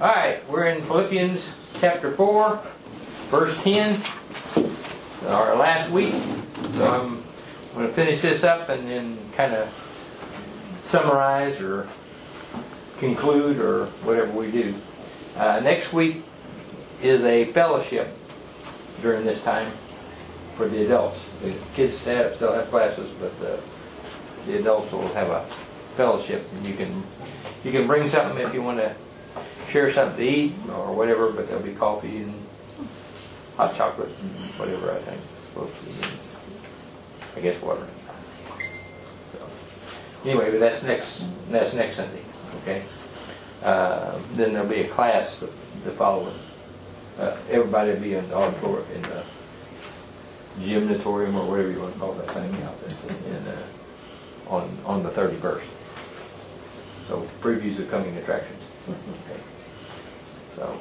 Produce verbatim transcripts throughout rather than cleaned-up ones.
Alright, we're in Philippians chapter four, verse ten, our last week. So I'm going to finish this up and then kind of summarize or conclude or whatever we do. Uh, next week is a fellowship during this time for the adults. The kids have, still have classes, but the, the adults will have a fellowship, and you can you can bring something if you want to share something to eat or whatever, but there'll be coffee and hot chocolate and whatever, I think. Supposed to be. I guess water. So, anyway, but that's next that's next Sunday, okay? Uh, then there'll be a class the, the following. Uh, everybody will be in the auditorium, in the gymnatorium or whatever you want to call that thing out there, in, uh, on on the thirty-first. So previews of coming attractions. Okay. So,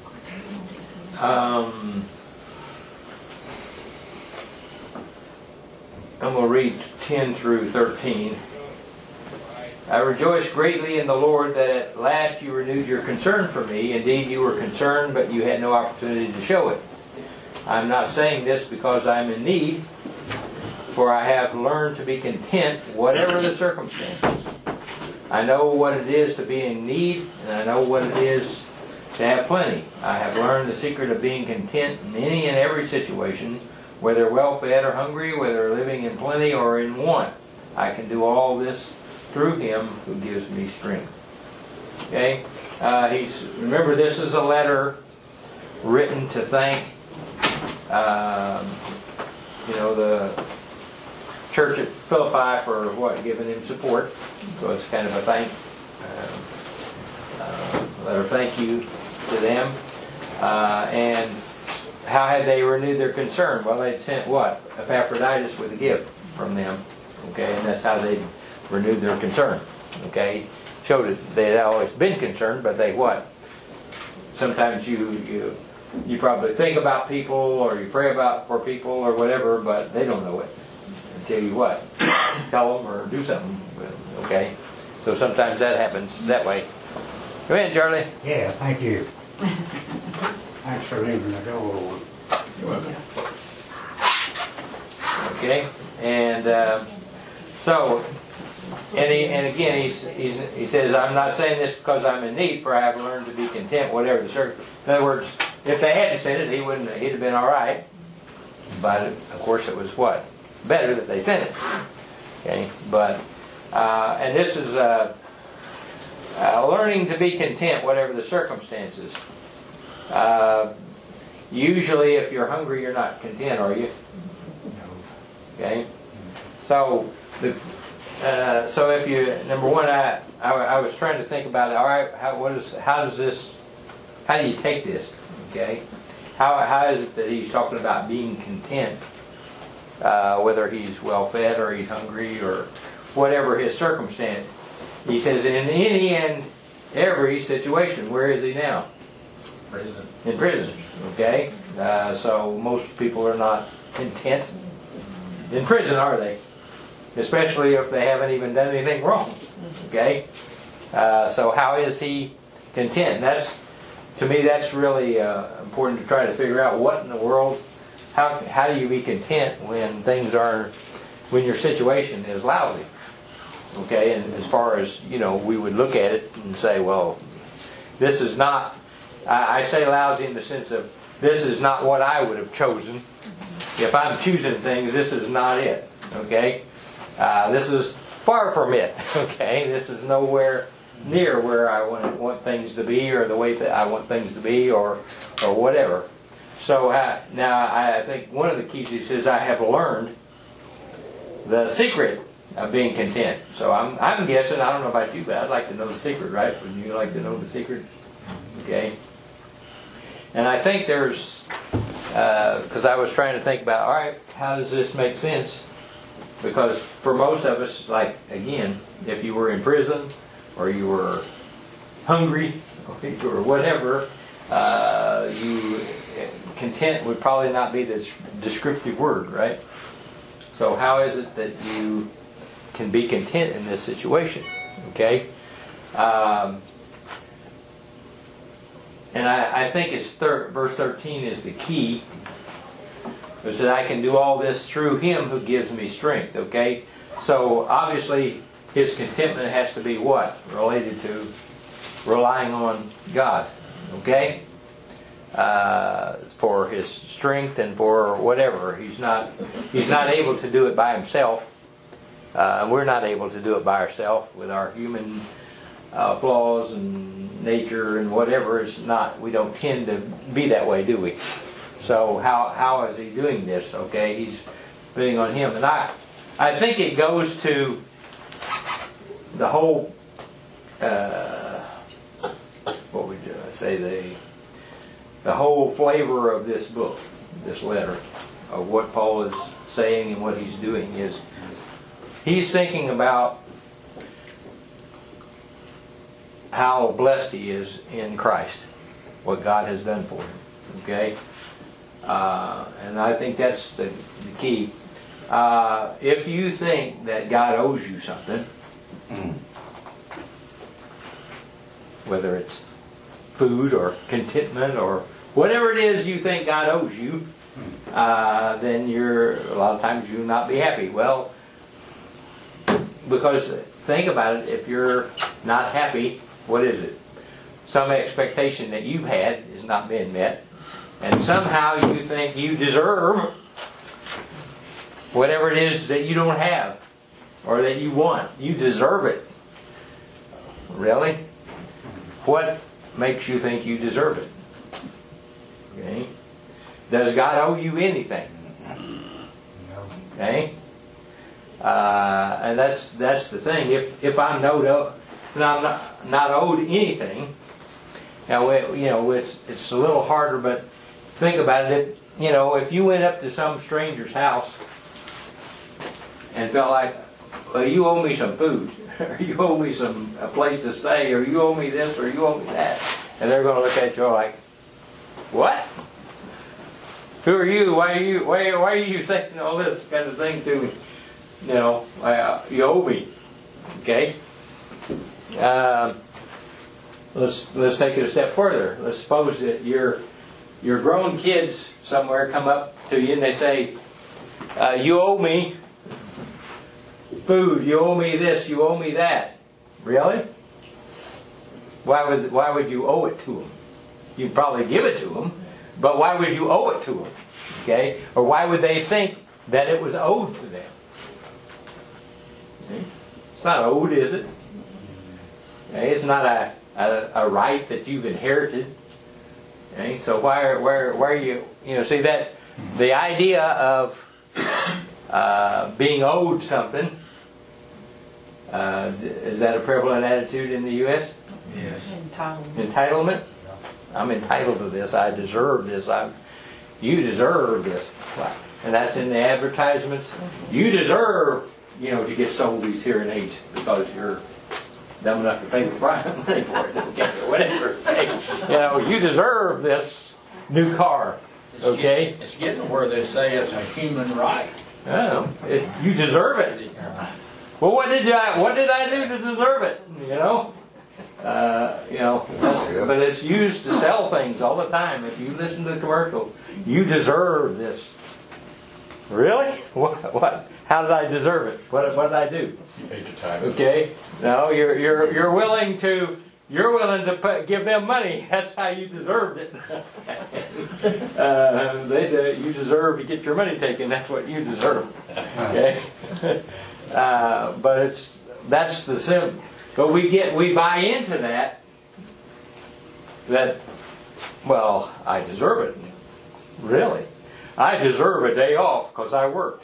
um, I'm going to read ten through thirteen. I rejoice greatly in the Lord that at last you renewed your concern for me. Indeed, you were concerned, but you had no opportunity to show it. I'm not saying this because I'm in need, for I have learned to be content, whatever the circumstances. I know what it is to be in need, and I know what it is to have plenty. I have learned the secret of being content in any and every situation, whether well-fed or hungry, whether living in plenty or in want. I can do all this through Him who gives me strength. Okay? Uh, he's remember, this is a letter written to thank, um, you know, the church at Philippi for what, giving him support. So it's kind of a thank, uh, uh, letter of thank you to them. Uh, and how had they renewed their concern? Well, they'd sent what? Epaphroditus with a gift from them. Okay, and that's how they renewed their concern. Okay, showed that they had always been concerned, but they what? Sometimes you you you probably think about people or you pray about for people or whatever, but they don't know it until you what? Tell them or do something. Okay, so sometimes that happens that way. Go ahead, Charlie. Yeah, thank you. Thanks for leaving the door open. You're welcome. Okay, and uh, so, and he, and again, he's, he's, he says, I'm not saying this because I'm in need, for I have learned to be content, whatever the circumstances. In other words, if they hadn't sent it, he wouldn't. He'd have been all right. But of course, it was what better that they sent it. Okay, but uh, and this is uh, uh, learning to be content, whatever the circumstances. Uh, usually, if you're hungry, you're not content, are you? Okay, so the uh, so if you number one, I, I I was trying to think about it. All right, how what is how does this? How do you take this? Okay, how how is it that he's talking about being content, uh, whether he's well fed or he's hungry or whatever his circumstance? He says in any and every situation. Where is he now? Prison. In prison. Okay, uh, so most people are not content in prison, are they? Especially if they haven't even done anything wrong. Okay? Uh, so how is he content? That's, to me, that's really uh, important to try to figure out what in the world, how how do you be content when things are, when your situation is lousy? Okay, and as far as, you know, we would look at it and say, well, this is not, I, I say lousy in the sense of, this is not what I would have chosen. If I'm choosing things, this is not it. Okay? Uh, this is far from it. Okay? This is nowhere near where I want want things to be, or the way that I want things to be, or or whatever. So uh, now I think one of the keys he says, I have learned the secret of being content. So I'm I'm guessing, I don't know about you, but I'd like to know the secret, right? Would you like to know the secret? Okay? And I think there's, because uh, I was trying to think about, all right, how does this make sense? Because for most of us, like, again, if you were in prison, or you were hungry, or whatever, uh, you content would probably not be the descriptive word, right? So how is it that you can be content in this situation? Okay? Um, and I, I think it's thir- verse thirteen is the key. It says, I can do all this through Him who gives me strength. Okay? So obviously his contentment has to be what? Related to relying on God. Okay? Uh, for his strength and for whatever. He's not he's not able to do it by himself. Uh, we're not able to do it by ourselves with our human uh, flaws and nature and whatever. It's not. We don't tend to be that way, do we? So how how is he doing this? Okay, he's putting on Him, and I I think it goes to the whole. Uh, what would you say the the whole flavor of this book, this letter, of what Paul is saying and what he's doing is he's thinking about how blessed he is in Christ, what God has done for him. Okay, uh, and I think that's the, the key. Uh, if you think that God owes you something, whether it's food or contentment or whatever it is you think God owes you, uh, then you're a lot of times you'll not be happy. Well, because think about it, if you're not happy, what is it? Some expectation that you've had is not being met, and somehow you think you deserve whatever it is that you don't have or that you want. You deserve it. Really? What makes you think you deserve it? Okay. Does God owe you anything? Okay. Uh, and that's that's the thing. If if I'm not owed, if I'm not, not owed anything, now it, you know it's it's a little harder. But think about it. If, you know, if you went up to some stranger's house and felt like, well, you owe me some food, or you owe me some a place to stay, or you owe me this, or you owe me that, and they're going to look at you like, what? Who are you? Why are you? Why, why are you saying all this kind of thing to me? You know, uh, you owe me. Okay. Um, let's let's take it a step further. Let's suppose that your your grown kids somewhere come up to you and they say, uh, "You owe me food. You owe me this. You owe me that." Really? Why would why would you owe it to them? You'd probably give it to them, but why would you owe it to them? Okay? Or why would they think that it was owed to them? Okay? It's not owed, is it? Okay? It's not a, a, a right that you've inherited. Okay? So why are, why, why are you, you know, see that, the idea of uh, being owed something, uh, is that a prevalent attitude in the U S? Yes. Entitlement. Entitlement? I'm entitled to this. I deserve this. I, you deserve this. And that's in the advertisements. You deserve, you know, to get sold these hearing aids because you're dumb enough to pay the money for it. Okay, whatever. Okay. You know, you deserve this new car. Okay? It's getting where they say it's a human right. Oh, it, you deserve it. Well, what did I? What did I do to deserve it? You know. Uh, you know, but it's used to sell things all the time. If you listen to the commercials, you deserve this. Really? What? What? How did I deserve it? What? What did I do? You paid your taxes. Okay. No, you're you're you're willing to you're willing to put, give them money. That's how you deserved it. uh, they uh, you deserve to get your money taken. That's what you deserve. Okay. uh, but it's that's the sim. But we get we buy into that. That well, I deserve it. Really, I deserve a day off because I worked.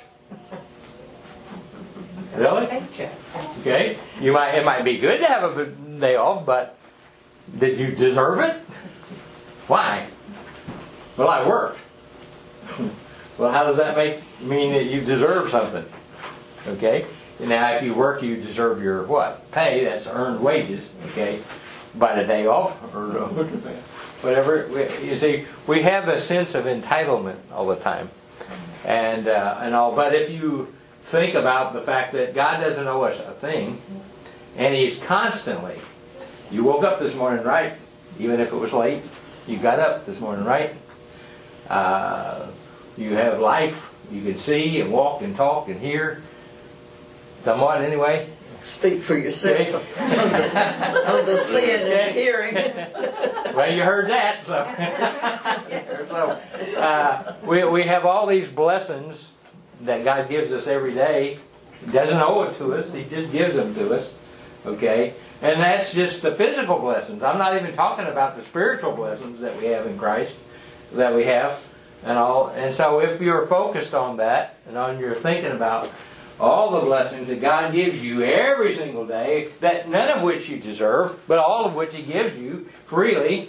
Really? Okay. You might it might be good to have a day off, but did you deserve it? Why? Well, I worked. Well, how does that make mean that you deserve something? Okay. Now, if you work, you deserve your what? Pay. That's earned wages. Okay. By the day off or whatever. You see, we have a sense of entitlement all the time, and uh, and all. But if you think about the fact that God doesn't owe us a thing, and He's constantly. You woke up this morning, right? Even if it was late. You got up this morning, right? Uh, you have life. You can see and walk and talk and hear. Somewhat, anyway. Speak for yourself. Okay. On the seeing and hearing. Well, you heard that. So, so uh, we, we have all these blessings that God gives us every day. He doesn't owe it to us. He just gives them to us. Okay? And that's just the physical blessings. I'm not even talking about the spiritual blessings that we have in Christ, that we have, and all. And so if you're focused on that, and on your thinking about all the blessings that God gives you every single day, that none of which you deserve, but all of which He gives you freely,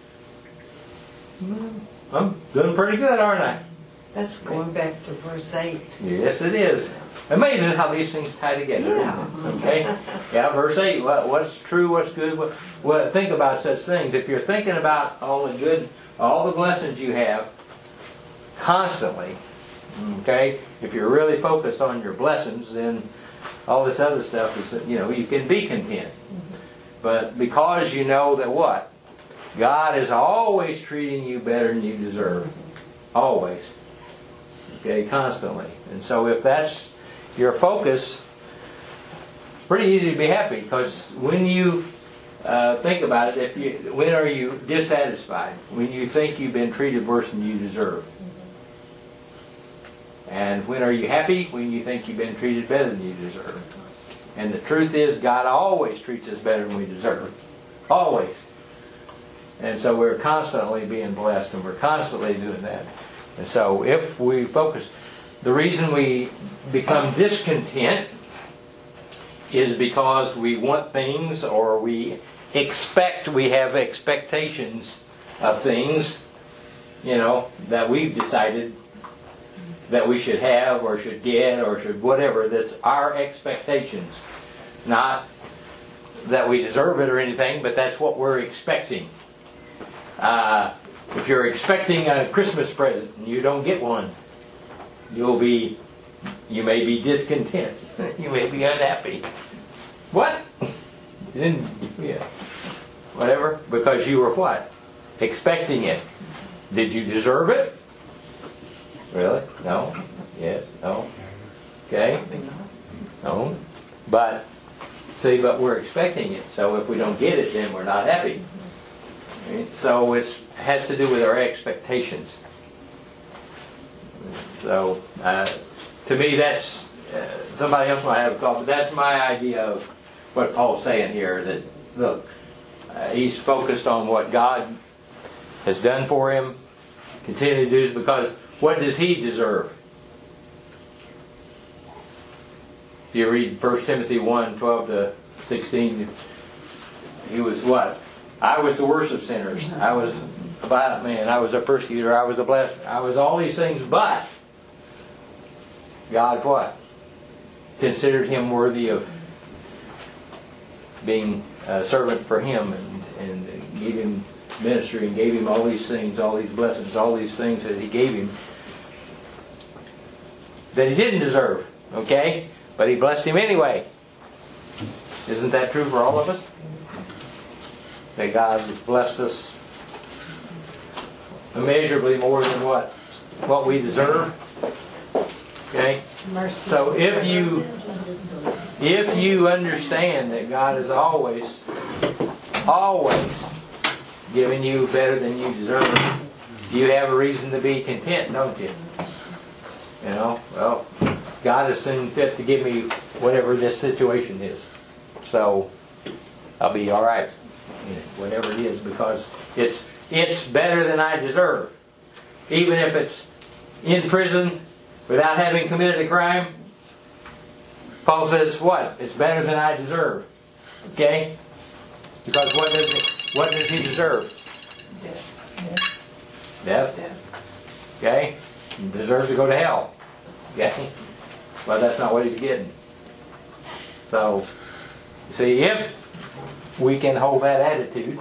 I'm doing pretty good, aren't I? That's going back to verse eight. Yes, it is. Amazing how these things tie together. Yeah. Isn't it? Okay. Yeah, verse eight. What, what's true? What's good? What, what? Think about such things. If you're thinking about all the good, all the blessings you have, constantly. Okay. If you're really focused on your blessings, then all this other stuff is, you know, you can be content. But because you know that what? God is always treating you better than you deserve. Always. Okay, constantly. And so if that's your focus, it's pretty easy to be happy, because when you uh, think about it, if you, when are you dissatisfied? When you think you've been treated worse than you deserve. And when are you happy? When you think you've been treated better than you deserve. And the truth is, God always treats us better than we deserve. Always. And so we're constantly being blessed, and we're constantly doing that. And so if we focus, the reason we become discontent is because we want things, or we expect, we have expectations of things, you know, that we've decided that we should have or should get or should whatever. That's our expectations. Not that we deserve it or anything, but that's what we're expecting. Uh, if you're expecting a Christmas present and you don't get one, you'll be, you may be discontent. You may be unhappy. What? You didn't, yeah. Whatever. Because you were what? Expecting it. Did you deserve it? Really? No? Yes? No? Okay? No? But, see, but we're expecting it. So if we don't get it, then we're not happy. Right? So it has to do with our expectations. So, uh, to me, that's, uh, somebody else might have a thought, but that's my idea of what Paul's saying here. That, look, uh, he's focused on what God has done for him, continue to do, because what does he deserve? If you read First Timothy one, twelve to sixteen, he was what? I was the worst of sinners. I was a violent man. I was a persecutor. I was a blasphemer. I was all these things, but God what? Considered him worthy of being a servant for him, and, and gave him ministry and gave him all these things, all these blessings, all these things that he gave him that he didn't deserve. Okay? But he blessed him anyway. Isn't that true for all of us? That God has blessed us immeasurably more than what? What we deserve. Okay? Mercy. So if you if you understand that God is always, always giving you better than you deserve, you have a reason to be content, don't you? You know, well, God has seen fit to give me whatever this situation is. So I'll be all right, you know, whatever it is, because it's it's better than I deserve. Even if it's in prison without having committed a crime, Paul says what? It's better than I deserve. Okay? Because what does he, what does he deserve? Death. Death. Death. Okay? He deserves to go to hell. Okay? But that's not what he's getting. So, see, if we can hold that attitude,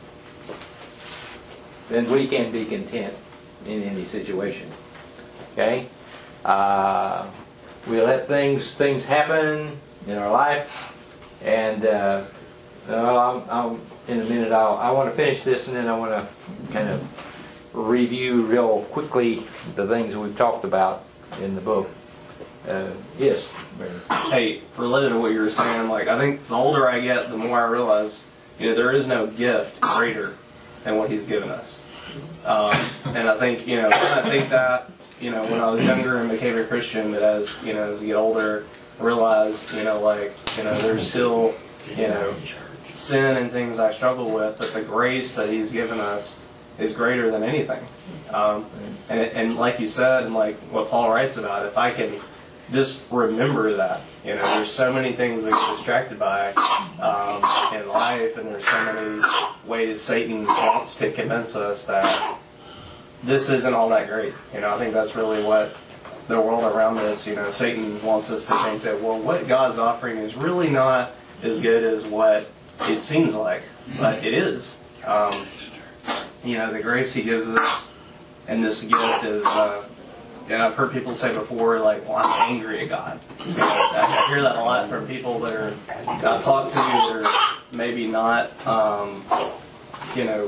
then we can be content in any situation. Okay? Uh, we let things things happen in our life, and uh, No, I'm, I'm, in a minute, I'll, I want to finish this and then I want to kind of review real quickly the things we've talked about in the book. Uh, yes, Barry. Hey, related to what you were saying, like I think the older I get, the more I realize, you know, there is no gift greater than what He's given us. Um, and I think, you know, I think that, you know, when I was younger and became a Christian, but as, you know, as you get older, I realized, you know, like, you know, there's still, you know, sin and things I struggle with, but the grace that He's given us is greater than anything. Um, and, and like you said, and like what Paul writes about, if I can just remember that, you know, there's so many things we get distracted by um, in life, and there's so many ways Satan wants to convince us that this isn't all that great. You know, I think that's really what the world around us, you know, Satan wants us to think that, well, what God's offering is really not as good as what it seems like, but it is. Um, you know, the grace He gives us and this gift is, uh, and I've heard people say before, like, well, I'm angry at God. You know, I, I hear that a lot from people that are, I've talked to that are maybe not, um, you know,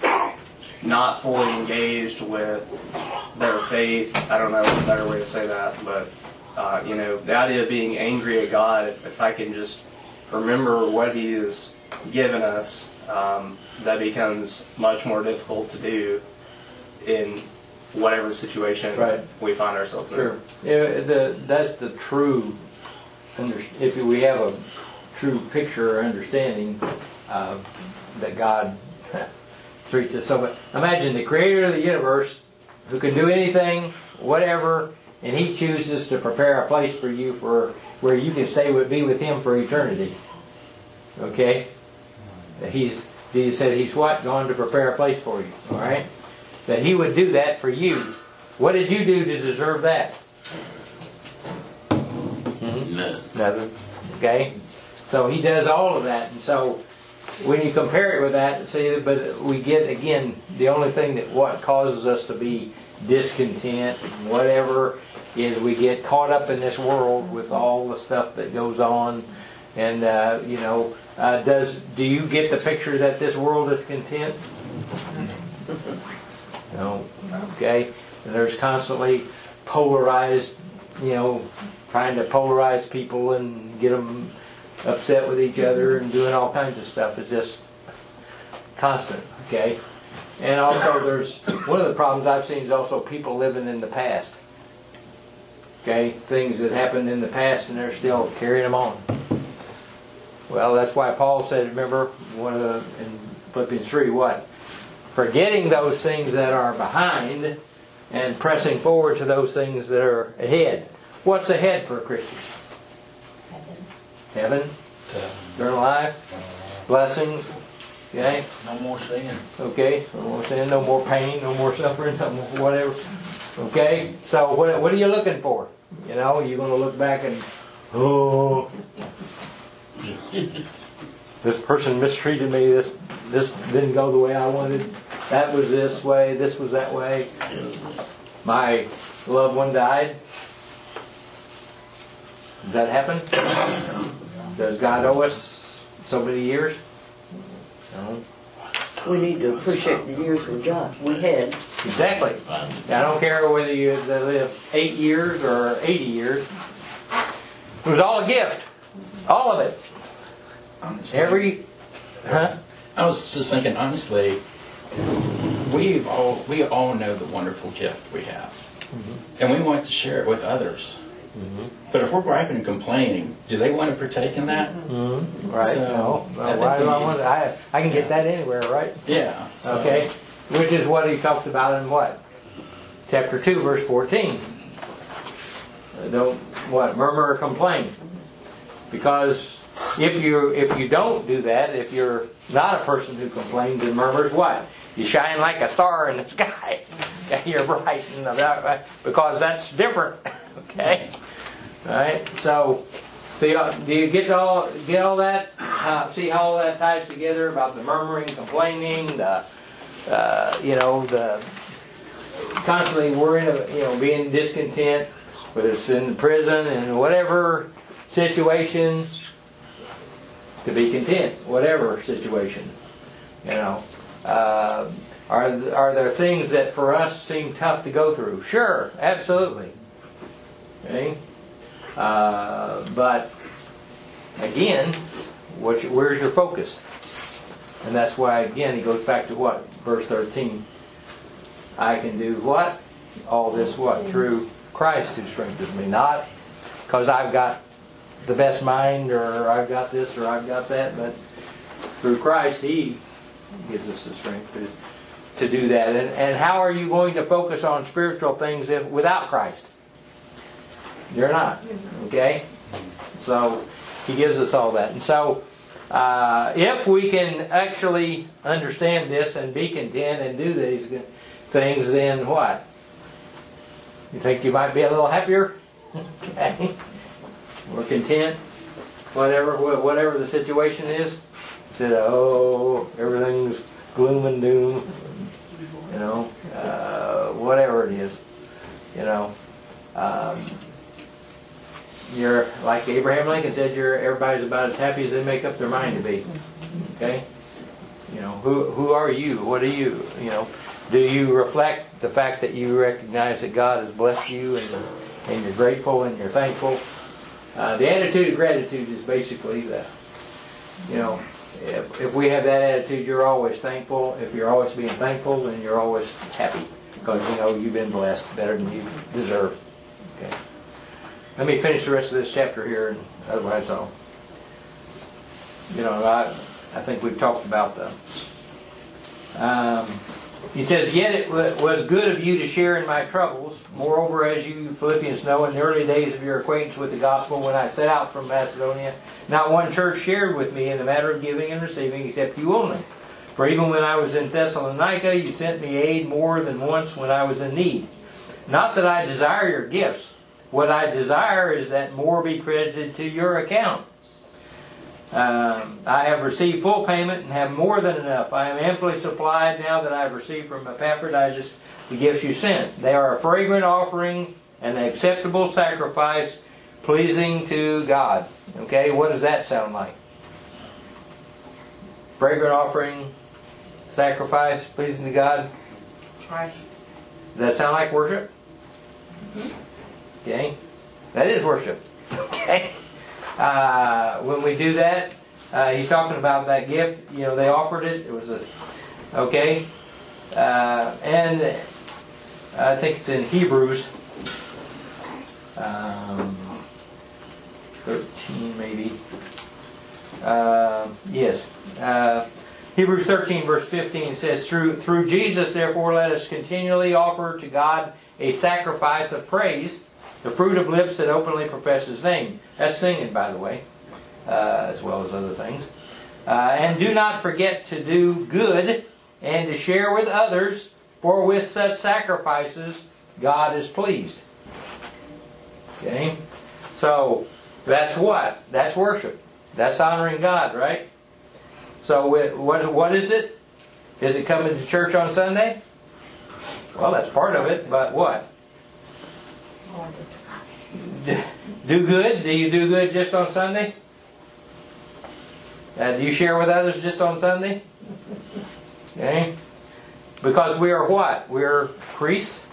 not fully engaged with their faith. I don't know a better way to say that, but, uh, you know, the idea of being angry at God, if, if I can just remember what He has given us, um, that becomes much more difficult to do in whatever situation Right. we find ourselves in. Sure. Yeah, the, that's the true, under, if we have a true picture or understanding uh, that God treats us so much. Imagine the creator of the universe who can do anything, whatever, and He chooses to prepare a place for you for where you can stay with, be with Him for eternity. Okay? He's, Jesus said He's what? Going to prepare a place for you. All right? That He would do that for you. What did you do to deserve that? Hmm? Nothing. Okay? So He does all of that. And so when you compare it with that, see, but we get, again, the only thing that what causes us to be discontent, whatever, is we get caught up in this world with all the stuff that goes on. And, uh, you know, uh, does do you get the picture that this world is content? No. Okay. And there's constantly polarized, you know, trying to polarize people and get them upset with each other and doing all kinds of stuff. It's just constant. Okay. And also there's, one of the problems I've seen is also people living in the past. Okay. Things that happened in the past and they're still carrying them on. Well, that's why Paul said, remember, one of the, in Philippians three, what? Forgetting those things that are behind and pressing forward to those things that are ahead. What's ahead for a Christian? Heaven. Heaven. Eternal life. Blessings. Okay? No more sin. Okay? No more sin, no more pain, no more suffering, no more whatever. Okay? So what, what are you looking for? You know, you're going to look back and, oh, this person mistreated me, this this didn't go the way I wanted, that was this way, this was that way, my loved one died. Does that happen? Does God owe us so many years? No. We need to appreciate the years we got, we had. Exactly. I don't care whether you live eight years or eighty years. It was all a gift. All of it. Honestly, Every, huh? I was just thinking, honestly, we all we all know the wonderful gift we have, mm-hmm. and we want to share it with others. Mm-hmm. But if we're griping and complaining, do they want to partake in that? Mm-hmm. Right. So, no. no I why think do I we- want? I I can get that anywhere, right? Yeah. so- Okay. Which is what he talked about in what? Chapter two, verse fourteen. Don't what murmur or complain, because if you if you don't do that, if you're not a person who complains and murmurs, what? You shine like a star in the sky. You're bright, and that, because that's different. Okay, all right. So, see, do you get all get all that? Uh, see how all that ties together about the murmuring, complaining, the uh, you know the constantly worrying, of, you know, being discontent, whether it's in prison and whatever situation. to be content, whatever situation. You know, uh, are are there things that for us seem tough to go through? Sure, absolutely. Okay, uh, but again, what's your, where's your focus? And that's why again he goes back to what verse thirteen. I can do what? All this what? Through Christ who strengthens me, not because I've got the best mind, or I've got this, or I've got that, but through Christ, He gives us the strength to, to do that. And, and how are you going to focus on spiritual things if, without Christ? You're not. Okay? So, He gives us all that. And so, uh, if we can actually understand this and be content and do these things, then what? You think you might be a little happier? Okay? We're content, whatever whatever the situation is. Instead of, oh, everything's gloom and doom, you know, uh, whatever it is, you know. Um, you're, like Abraham Lincoln said, you're, everybody's about as happy as they make up their mind to be. Okay? You know, who who are you? What are you? You know, do you reflect the fact that you recognize that God has blessed you, and, and you're grateful and you're thankful? Uh, the attitude of gratitude is basically the, you know, if, if we have that attitude, you're always thankful. If you're always being thankful, then you're always happy because you know you've been blessed better than you deserve. Okay. Let me finish the rest of this chapter here, and otherwise I'll, you know, I I think we've talked about the. Um, He says, yet it was good of you to share in my troubles. Moreover, as you Philippians know, in the early days of your acquaintance with the gospel, when I set out from Macedonia, not one church shared with me in the matter of giving and receiving, except you only. For even when I was in Thessalonica, you sent me aid more than once when I was in need. Not that I desire your gifts. What I desire is that more be credited to your account. Um, I have received full payment and have more than enough. I am amply supplied now that I have received from Epaphroditus the gifts you sent. They are a fragrant offering and an acceptable sacrifice, pleasing to God. Okay, what does that sound like? Fragrant offering, sacrifice, pleasing to God. Christ. Does that sound like worship? Okay, that is worship. Okay. Uh, when we do that, uh, he's talking about that gift. You know, they offered it. It was a okay, uh, and I think it's in Hebrews um, thirteen, maybe. Uh, yes, uh, Hebrews thirteen, verse fifteen says, "Through through Jesus, therefore, let us continually offer to God a sacrifice of praise, the fruit of lips that openly profess His name." That's singing, by the way, uh, as well as other things. Uh, and do not forget to do good and to share with others, for with such sacrifices God is pleased. Okay? So, that's what? That's worship. That's honoring God, right? So, what what is it? Is it coming to church on Sunday? Well, that's part of it, but what? Do good? Do you do good just on Sunday? Uh, do you share with others just on Sunday? Okay. Because we are what? We're priests.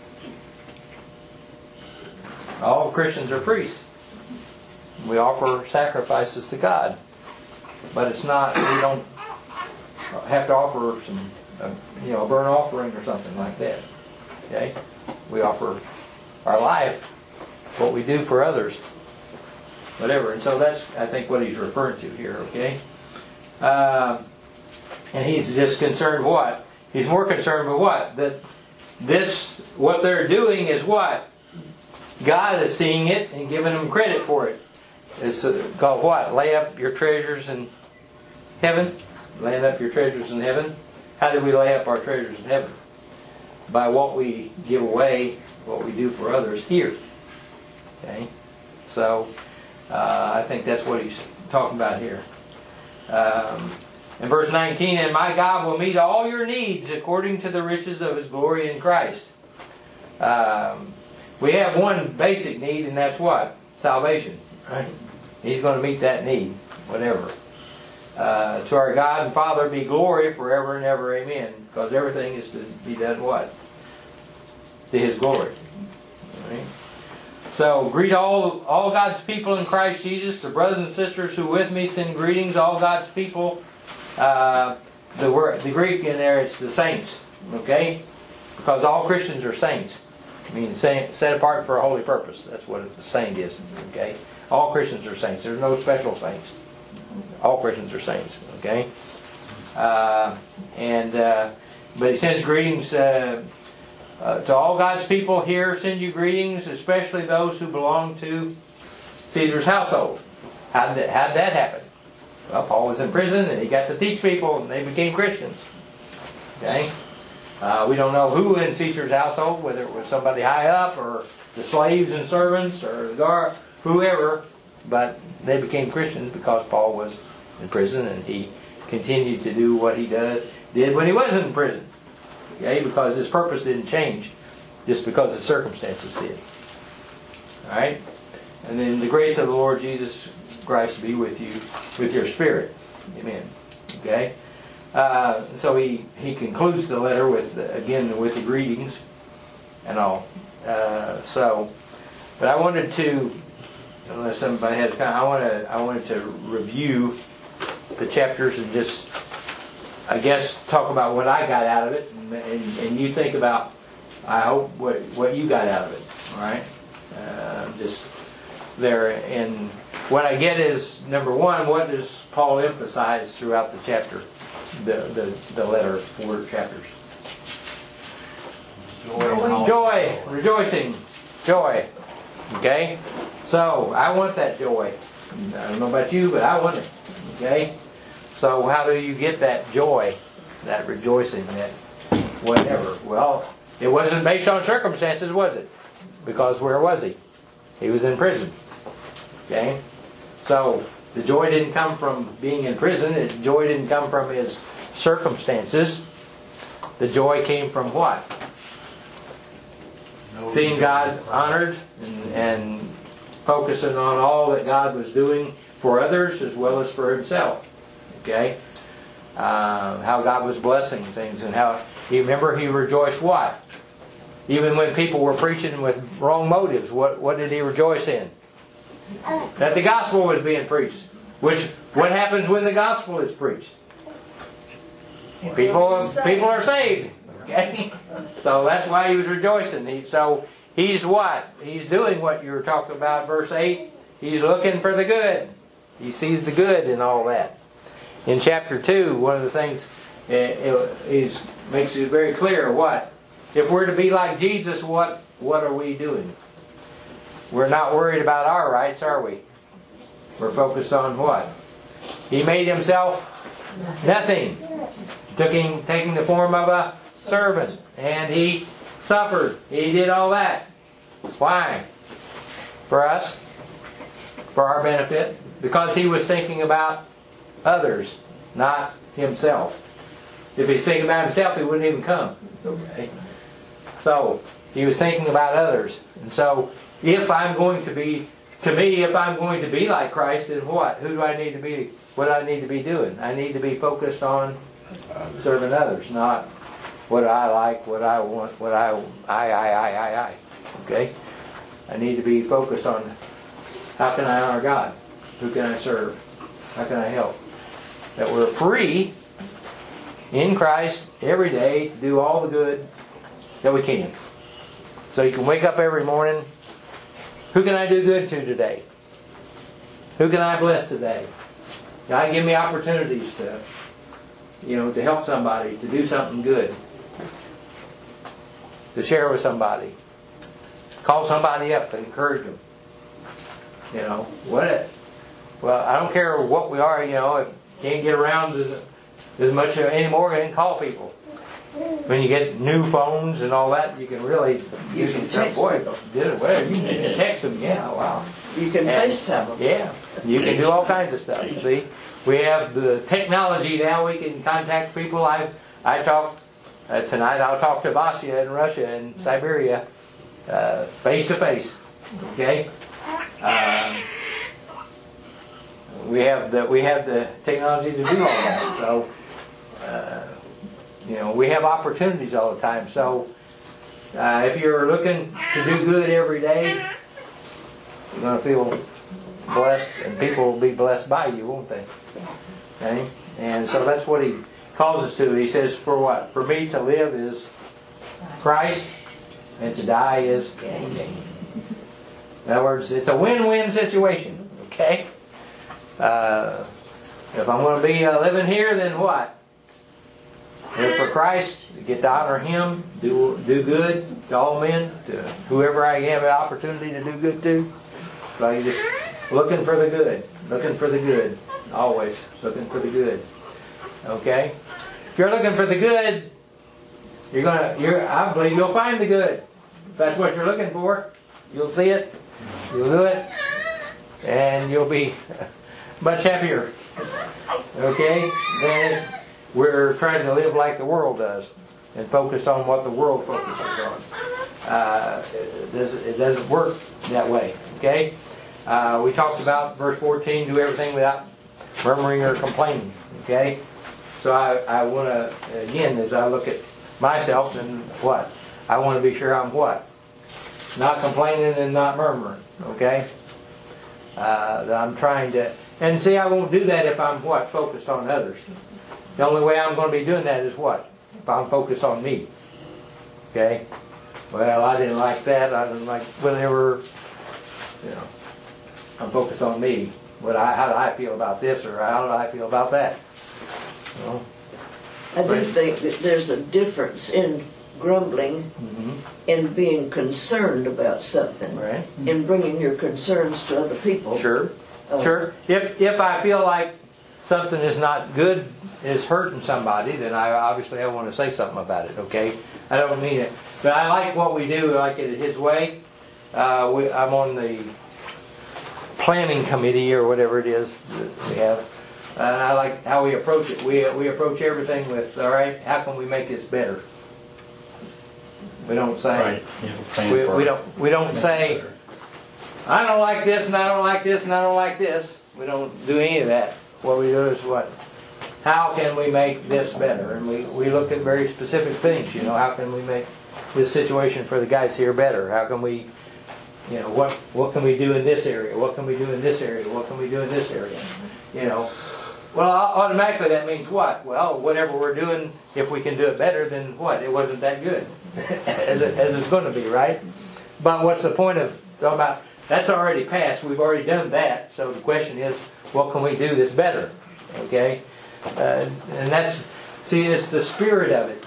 All Christians are priests. We offer sacrifices to God. But it's not, we don't have to offer some, uh, you know, a burnt offering or something like that. Okay? We offer our life, what we do for others, whatever. And so that's, I think, what he's referring to here, okay? Uh, and he's just concerned what? He's more concerned with what? That this, what they're doing is what? God is seeing it and giving them credit for it. It's called what? Lay up your treasures in heaven. Laying up your treasures in heaven. How do we lay up our treasures in heaven? By what we give away, what we do for others here. Okay, so uh, I think that's what he's talking about here. Um, in verse nineteen, and my God will meet all your needs according to the riches of His glory in Christ. Um, we have one basic need, and that's what? Salvation. Right? He's going to meet that need, whatever. Uh, to our God and Father be glory forever and ever, amen. Because everything is to be done what? To His glory. All right? So, greet all all God's people in Christ Jesus. The brothers and sisters who with me send greetings. All God's people. Uh, the word, the Greek in there, it's the saints. Okay? Because all Christians are saints. I mean, set apart for a holy purpose. That's what the saint is. Okay? All Christians are saints. There's no special saints. All Christians are saints, okay? Uh, and uh, but he sends greetings uh, uh, to all God's people here. Send you greetings, especially those who belong to Caesar's household. How did that, how did that happen? Well, Paul was in prison and he got to teach people, and they became Christians. Okay, uh, we don't know who in Caesar's household, whether it was somebody high up or the slaves and servants or the guard, whoever. But they became Christians because Paul was in prison and he continued to do what he did, did when he wasn't in prison. Okay? Because his purpose didn't change just because the circumstances did. Alright? And then the grace of the Lord Jesus Christ be with you, with your spirit. Amen. Okay? Uh, so he, he concludes the letter with, again, with the greetings and all. Uh, so, but I wanted to Unless somebody has, I want to, I wanted to review the chapters and just, I guess, talk about what I got out of it, and, and, and you think about, I hope what what you got out of it. All right, uh, just there, and what I get is number one, what does Paul emphasize throughout the chapter, the the, the letter, four chapters? Joy. Joy, rejoicing, joy. Okay. So, I want that joy. I don't know about you, but I want it. Okay? So, how do you get that joy, that rejoicing, that whatever? Well, it wasn't based on circumstances, was it? Because where was he? He was in prison. Okay? So, the joy didn't come from being in prison. The joy didn't come from his circumstances. The joy came from what? Seeing God honored and, and focusing on all that God was doing for others as well as for himself. Okay? Uh, how God was blessing things and how, you remember he rejoiced what? Even when people were preaching with wrong motives, what, what did he rejoice in? That the gospel was being preached. Which, what happens when the gospel is preached? People, people are saved. Okay? So that's why he was rejoicing. He, so he's what? He's doing what you were talking about, verse eight. He's looking for the good. He sees the good in all that. In chapter two, one of the things is makes it very clear what? If we're to be like Jesus, what what are we doing? We're not worried about our rights, are we? We're focused on what? He made himself nothing. Took him, taking the form of a servant. And he suffered. He did all that. Why? For us. For our benefit. Because he was thinking about others, not himself. If he's thinking about himself, he wouldn't even come. Okay. So, he was thinking about others. And so, if I'm going to be, to me, if I'm going to be like Christ, then what? Who do I need to be? What do I need to be doing? I need to be focused on serving others, not what I like, what I want, what I, I, I, I, I, I. Okay? I need to be focused on how can I honor God? Who can I serve? How can I help? That we're free in Christ every day to do all the good that we can. So you can wake up every morning. Who can I do good to today? Who can I bless today? God, give me opportunities to, you know, to help somebody, to do something good, to share with somebody, call somebody up to encourage them. You know, what? Well, I don't care what we are. You know, if you can't get around as, as much anymore, and call people. When you get new phones and all that, you can really You use can some text boy, them. did it, whatever. You can text them. Yeah, wow. You can And- FaceTime them. Yeah, you can do all kinds of stuff. See, we have the technology now. We can contact people. I I talk uh, tonight. I'll talk to Vasya in Russia and Siberia, uh, face to face. Okay. Um, we have the we have the technology to do all that. So, uh, you know, we have opportunities all the time. So, uh, if you're looking to do good every day, you're going to feel blessed, and people will be blessed by you, won't they? Okay? And so that's what he calls us to. He says, for what? For me to live is Christ, and to die is gain. In other words, it's a win-win situation. Okay? Uh, if I'm going to be uh, living here, then what? Live for Christ, get to honor Him, do do good to all men, to whoever I have an opportunity to do good to. Like just looking for the good, looking for the good, always looking for the good. Okay? If you're looking for the good, you're gonna. You're. I believe you'll find the good. If that's what you're looking for, you'll see it, you'll do it, and you'll be much happier. Okay? Then we're trying to live like the world does and focus on what the world focuses on. Uh, it, doesn't, it doesn't work that way. Okay? Uh, we talked about verse fourteen, do everything without murmuring or complaining. Okay? So I, I want to, again, as I look at myself, and what? I want to be sure I'm what? Not complaining and not murmuring. Okay? Uh, that I'm trying to, and see, I won't do that if I'm what? Focused on others. The only way I'm going to be doing that is what? If I'm focused on me. Okay? Well, I didn't like that. I didn't like whatever. You know, I'm focused on me. What I, how do I feel about this, or how do I feel about that? You know? I do think that there's a difference in grumbling Mm-hmm. and being concerned about something, Right. and bringing your concerns to other people. Sure. Uh, Sure. If if I feel like something is not good, is hurting somebody, then I obviously I want to say something about it. Okay. I don't mean it, but I like what we do. I like it His way. Uh, we, I'm on the planning committee or whatever it is that we have, and I like how we approach it. We we approach everything with, all right, how can we make this better? We don't say. Right. You have a plan We, for we it. don't we don't say, I don't like this, and I don't like this, and I don't like this. We don't do any of that. What we do is what? How can we make this better? And we, we look at very specific things, you know, how can we make this situation for the guys here better? How can we, you know, what what can we do in this area? What can we do in this area? What can we do in this area? You know. Well, automatically that means what? Well, whatever we're doing, if we can do it better, then what? It wasn't that good, as, it, as it's going to be, right? But what's the point of talking about, that's already passed, we've already done that, so the question is, what can we do that's better? Okay? Uh, and that's, see, it's the spirit of it.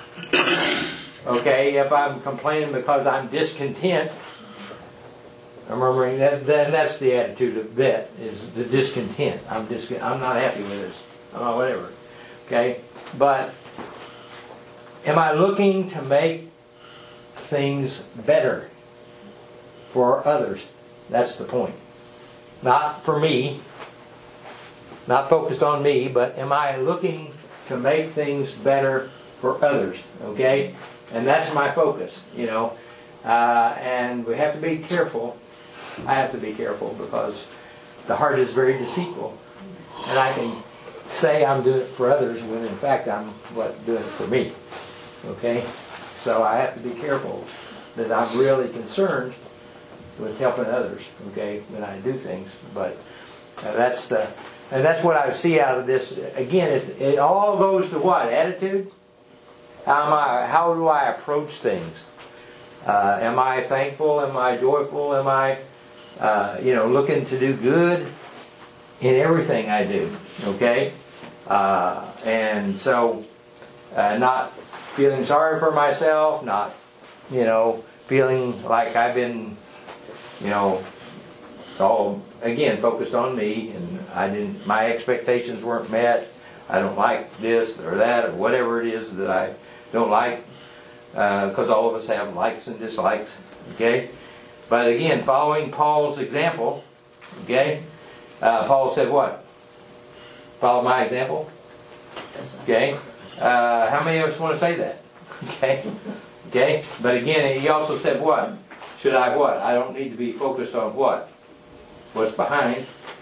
Okay, if I'm complaining because I'm discontent, I'm murmuring, that, then that's the attitude of that, is the discontent. I'm dis- I'm not happy with this. I'm not whatever. Okay? But am I looking to make things better for others? That's the point. Not for me, not focused on me, but am I looking to make things better for others? Okay? And that's my focus, you know. Uh, and we have to be careful. I have to be careful because the heart is very deceitful. And I can say I'm doing it for others when in fact I'm what doing it for me. Okay? So I have to be careful that I'm really concerned with helping others, okay, when I do things. But uh, that's the, and that's what I see out of this. Again, it, it all goes to what? Attitude? How am I, how do I approach things? Uh, am I thankful? Am I joyful? Am I, uh, you know, looking to do good in everything I do? Okay? Uh, and so, uh, not feeling sorry for myself, not, you know, feeling like I've been, you know, it's all, again, focused on me, and I didn't, my expectations weren't met. I don't like this or that or whatever it is that I don't like, because uh, all of us have likes and dislikes, okay? But again, following Paul's example, okay? Uh, Paul said what? Follow my example? Okay? Uh, how many of us want to say that? Okay? Okay? But again, he also said what? Should I what? I don't need to be focused on what? What's behind.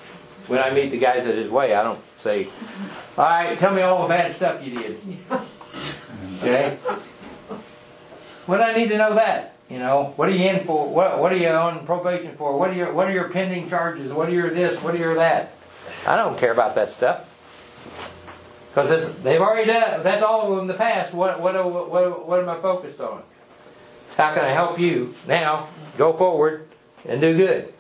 when I meet the guys at His Way, I don't say, all right, tell me all the bad stuff you did. Okay? Well, I need to know that. You know, what are you in for? What What are you on probation for? What are your What are your pending charges? What are your this? What are your that? I don't care about that stuff because they've already done. That's all of them in the past. What What What What am I focused on? How can I help you now? Go forward and do good.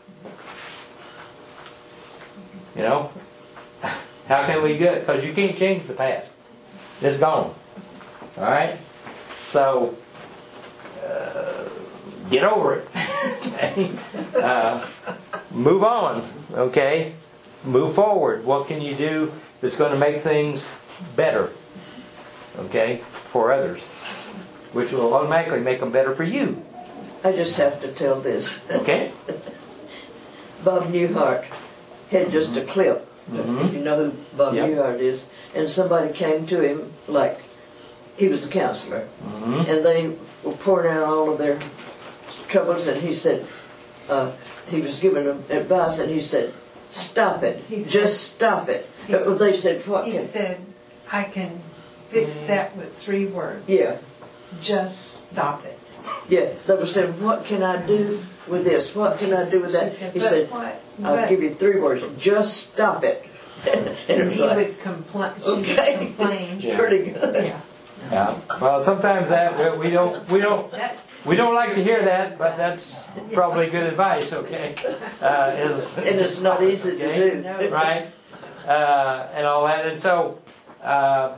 You know, how can we do it? Because you can't change the past. It's gone. All right. So. Uh, Get over it. Okay. Uh, move on. Okay. Move forward. What can you do that's going to make things better? Okay, for others, which will automatically make them better for you. I just have to tell this. Okay. Bob Newhart had just a clip. Mm-hmm. If you know who Bob Yep. Newhart is, and somebody came to him like he was a counselor, Mm-hmm. and they were pouring out all of their troubles, and he said, uh, he was giving them advice, and he said, stop it. He said- Just stop it. he Uh, they said, what He can... said, I can fix that with three words. Yeah, Just stop it. yeah. They were saying, what can I do with this? What can I do with that? She said, He but said, what? I'll But- give you three words. Just stop it. And it And was he like, would complain, she okay. would complain. Yeah. pretty good. Yeah. Yeah. Well, sometimes that we don't we don't That's, we don't like to hear that, but that's probably good advice. Okay. Uh, is, And it's not easy to Okay. do. No. Right, uh, and all that. And so uh,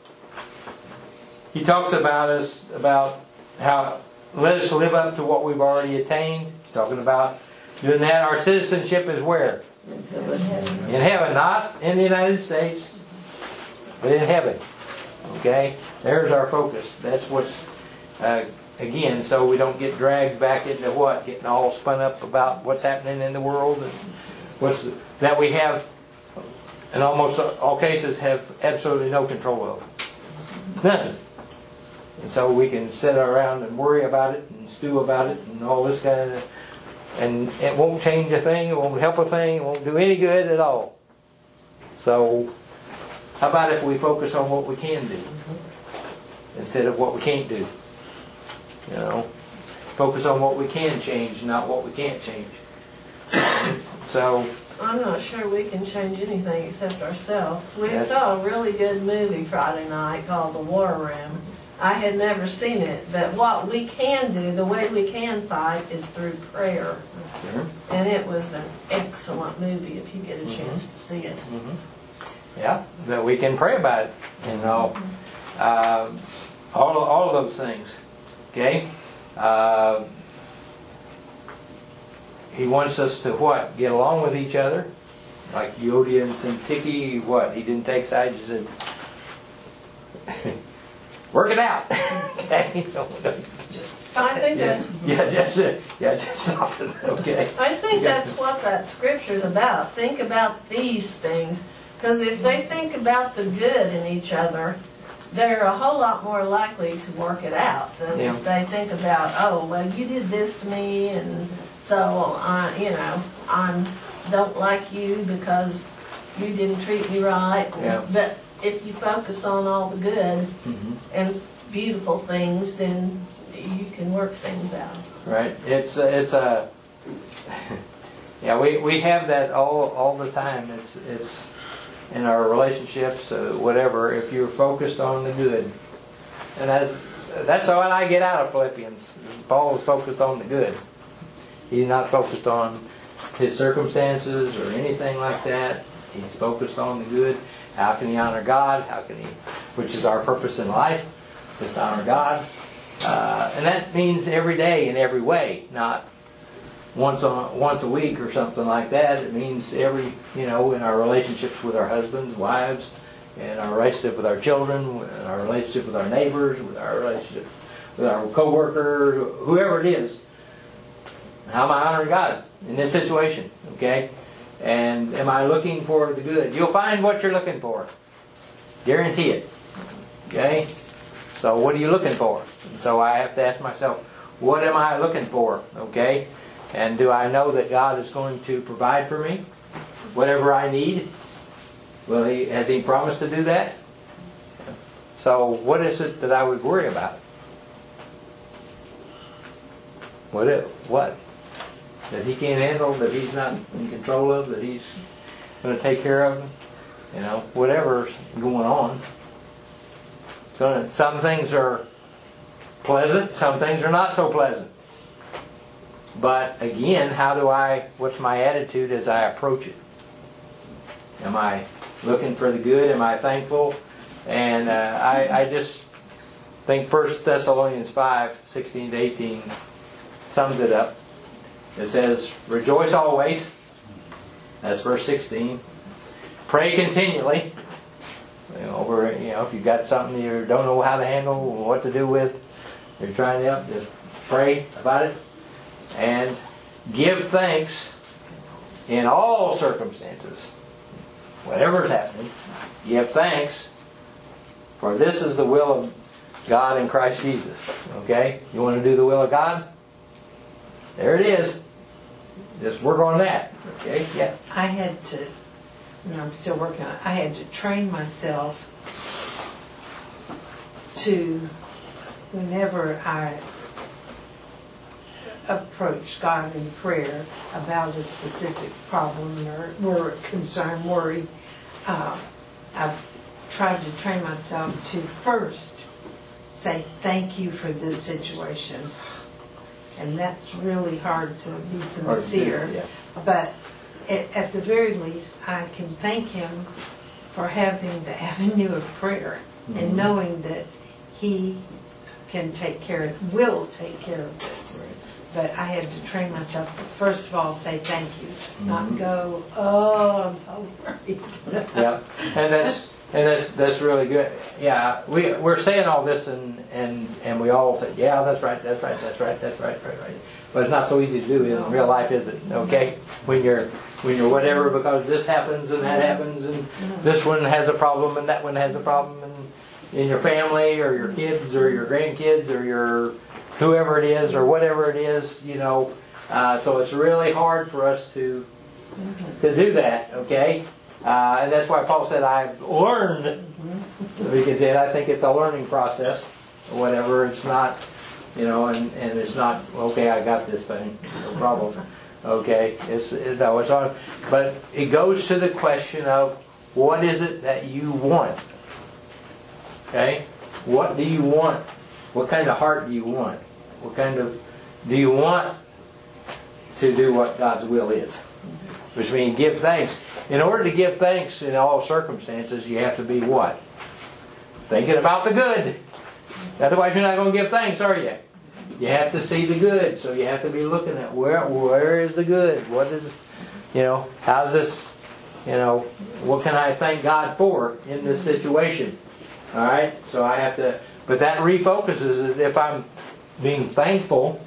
he talks about us about how let us live up to what we've already attained. He's talking about doing that. Our citizenship is where? In heaven, not in the United States, but in heaven. Okay, there's our focus. That's what's uh, again, so we don't get dragged back into what, getting all spun up about what's happening in the world and what's that we have, in almost all cases, have absolutely no control of. None. And so we can sit around and worry about it and stew about it and all this kind of, and it won't change a thing, it won't help a thing, it won't do any good at all. So, how about if we focus on what we can do instead of what we can't do? You know, focus on what we can change, not what we can't change. So, I'm not sure we can change anything except ourselves. We Yes. saw a really good movie Friday night called The War Room. I had never seen it, but what we can do, the way we can fight, is through prayer. And it was an excellent movie if you get a chance to see it. yeah, that we can pray about it. You know, um, all of, all of those things. Okay. Uh, he wants us to what? Get along with each other, like Euodia and Syntyche. What? He didn't take sides. He said, "Work it out." Okay. Just, I think that's, Yeah, just uh, yeah, just stop it. Okay. I think that's what that scripture's about. Think about these things, because if they think about the good in each other, they're a whole lot more likely to work it out than Yeah. if they think about, oh, well, you did this to me, and so I, you know, I don't like you because you didn't treat me right. Yeah. But if you focus on all the good Mm-hmm. and beautiful things, then you can work things out. Right. It's uh, it's a yeah. We, we have that all all the time. It's it's in our relationships, uh, whatever. If you're focused on the good, and that's that's what I get out of Philippians. Paul is focused on the good. He's not focused on his circumstances or anything like that. He's focused on the good. How can he honor God? How can he, which is our purpose in life, is to honor God. Uh, and that means every day in every way, not once on once a week or something like that. It means every, you know, in our relationships with our husbands, wives, in our relationship with our children, in our relationship with our neighbors, with our relationship with our coworkers, whoever it is. How am I honoring God in this situation? Okay? And am I looking for the good? You'll find what you're looking for. Guarantee it. Okay? So what are you looking for? And so I have to ask myself, what am I looking for? Okay? And do I know that God is going to provide for me? whatever I need? Well, he, has He promised to do that? So what is it that I would worry about? What? It, what? That He can't handle, that He's not in control of, that He's going to take care of? You know, whatever's going on. Gonna, some things are pleasant, some things are not so pleasant. But again, how do I, what's my attitude as I approach it? Am I looking for the good? Am I thankful? And uh, I, I just think First Thessalonians five, sixteen to eighteen sums it up. It says, rejoice always. That's verse sixteen. Pray continually. You know, over, you know, if you've got something you don't know how to handle or what to do with, you're trying to help, just pray about it. And give thanks in all circumstances. Whatever's happening, give thanks, for this is the will of God in Christ Jesus. Okay? You want to do the will of God? There it is. Just work on that. Okay? Yeah. I had to, you know, I'm still working on it, I had to train myself to, whenever I approach God in prayer about a specific problem or, or concern, worry, uh, I've tried to train myself to first say thank you for this situation. And that's really hard to be sincere. Yeah. But at, at the very least, I can thank Him for having the avenue of prayer Mm-hmm. and knowing that He can take care of, will take care of this. Right. But I had to train myself to first of all say thank you, Mm-hmm. not go, oh, I'm so worried. Yeah, and that's and that's that's really good. Yeah, we we're saying all this and and and we all say, yeah, that's right, that's right, that's right, that's right, right, right. But it's not so easy to do in real life, is it? Okay, when you're when you're whatever, because this happens and that happens and this one has a problem and that one has a problem and in your family or your kids or your grandkids or your whoever it is or whatever it is, you know. Uh, so it's really hard for us to to do that, okay? Uh, and that's why Paul said, I've learned. Because I think it's a learning process, or whatever. It's not, you know, and, and it's not, okay, I got this thing, no problem. Okay, it's, it's, no, it's on. But it goes to the question of, what is it that you want? Okay? What do you want? What kind of heart do you want? What kind of, do you want to do what God's will is? Which means give thanks. In order to give thanks in all circumstances, you have to be what? Thinking about the good. Otherwise you're not going to give thanks, are you? You have to see the good. So you have to be looking at where where is the good? What is, you know, how's this, you know, what can I thank God for in this situation? Alright? So I have to, but that refocuses it. If I'm being thankful,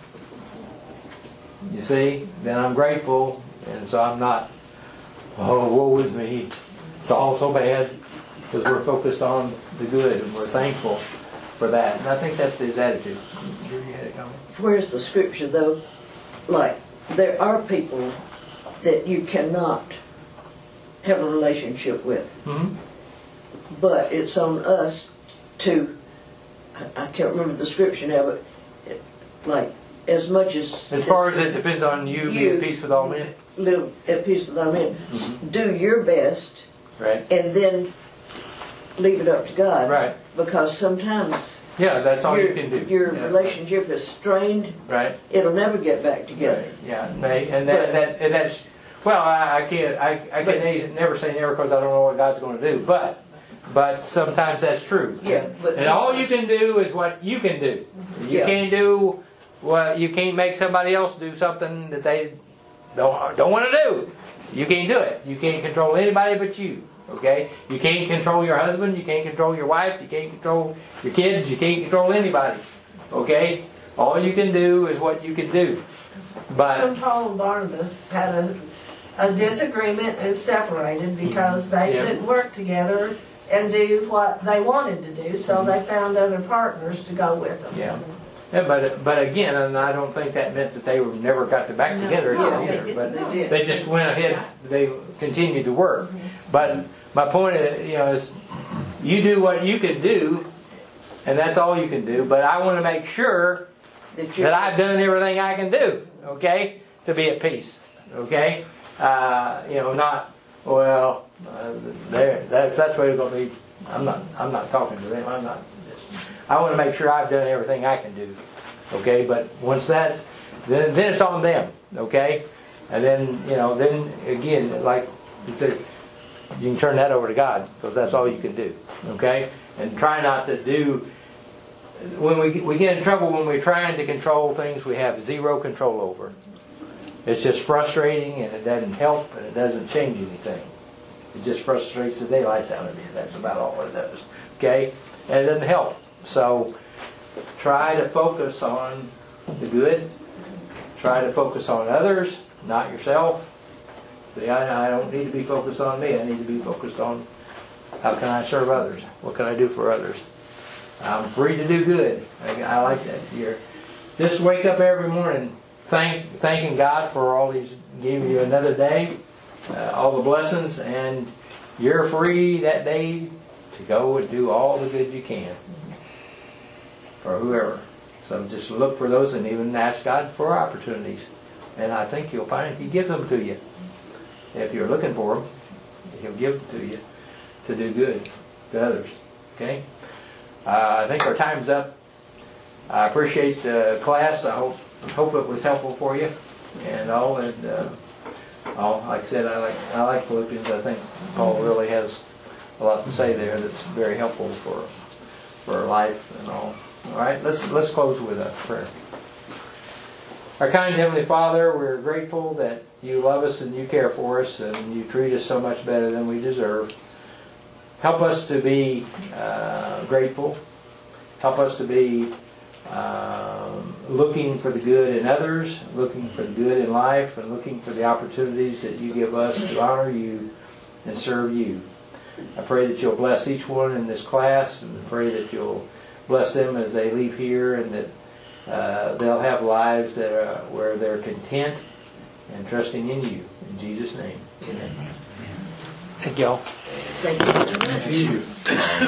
you see, then I'm grateful. And so I'm not, oh, woe is me. It's all so bad. Because we're focused on the good and we're thankful for that. And I think that's his attitude. You had it coming. Where's the scripture though? Like, there are people that you cannot have a relationship with. Mm-hmm. But it's on us to, I I can't remember the scripture now, but it, like, as much as... As far as it depends on you, be at peace with all men. Live at peace with all men. Mm-hmm. Do your best. Right. And then leave it up to God. Right. Because sometimes Yeah, that's all your, you can do. your Yeah. relationship is strained. Right. It'll never get back together. Right. Yeah. And, they, and, that, But- that, and that's, well, I, I can't, I, I But- can never say never because I don't know what God's going to do. But, but sometimes that's true. Yeah, but- and all you can do is what you can do. You Yeah. can't do, well, you can't make somebody else do something that they don't, don't want to do. You can't do it. You can't control anybody but you. Okay? You can't control your husband. You can't control your wife. You can't control your kids. You can't control anybody. Okay? All you can do is what you can do. But And Paul and Barnabas had a, a disagreement and separated because they Yeah. couldn't work together and do what they wanted to do, so they found other partners to go with them. yeah, Yeah, but, but again, and I don't think that meant that they were, never got their back No. together No, again they either, didn't. but They did. they just went ahead, they continued to work. But my point is, you know, is you do what you can do, and that's all you can do, but I want to make sure That you- that I've done everything I can do, okay, to be at peace, okay? Uh, you know, not, well, uh, there, that, that's where it's going to be. I'm not, I'm not talking to them. I'm not. I want to make sure I've done everything I can do, okay? But once that's, then, then it's on them, okay? And then, you know, then again, like you said, you can turn that over to God, because that's all you can do, okay? And try not to do. When we we get in trouble when we're trying to control things we have zero control over. It's just frustrating, and it doesn't help, and it doesn't change anything. It just frustrates the daylights out of you. That's about all it does. Okay? And it doesn't help. So try to focus on the good. Try to focus on others, not yourself. See, I, I don't need to be focused on me. I need to be focused on how can I serve others? What can I do for others? I'm free to do good. I, I like that. You're, just wake up every morning thank, thanking God for all He's giving you another day, uh, all the blessings, and you're free that day to go and do all the good you can for whoever. So just look for those and even ask God for opportunities. And I think you'll find He gives them to you. If you're looking for them, He'll give them to you to do good to others. Okay? Uh, I think our time's up. I appreciate the class. I hope hope it was helpful for you and all. And uh, all, like I said, I like I like Philippians. I think Paul really has a lot to say there that's very helpful for for life and all. All right, let's let's close with a prayer. Our kind Heavenly Father, we're grateful that you love us and you care for us and you treat us so much better than we deserve. Help us to be uh, grateful. Help us to be um, looking for the good in others, looking for the good in life, and looking for the opportunities that you give us to honor you and serve you. I pray that you'll bless each one in this class, and I pray that you'll bless them as they leave here, and that uh, they'll have lives that are, where they're content and trusting in you. In Jesus' name, amen. Thank y'all. Thank you very much.